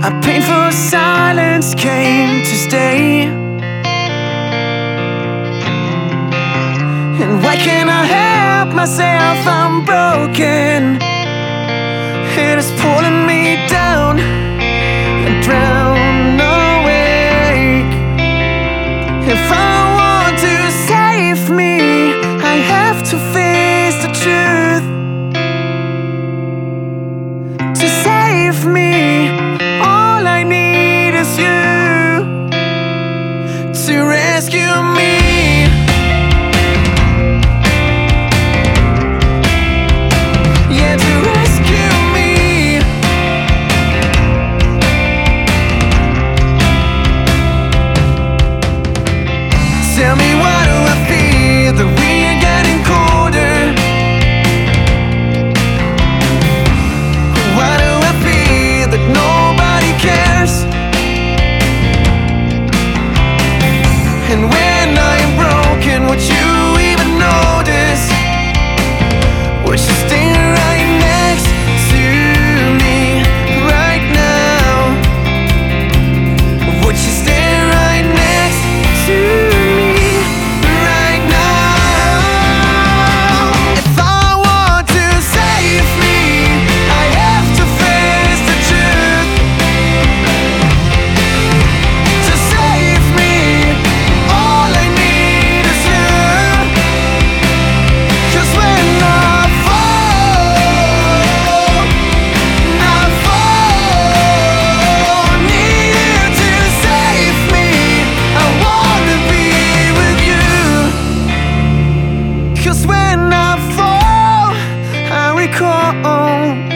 A painful silence came to stay. And why can't I help myself? I'm broken. It is pulling me down and drown awake. If I want to save me, I have to face the truth. To save me, all I need is you to rescue me. Yeah, to rescue me. Tell me, why do I feel that we are getting colder? Why do I feel that nobody cares? And when I am broken, would you even notice? Would you stay right next to me right now? Would you stay right next to me right now? If I want to save me, I have to face the truth. To save me, all I need is you. 'Cause when I fall, need you to save me. I wanna be with you. 'Cause when I fall, I recall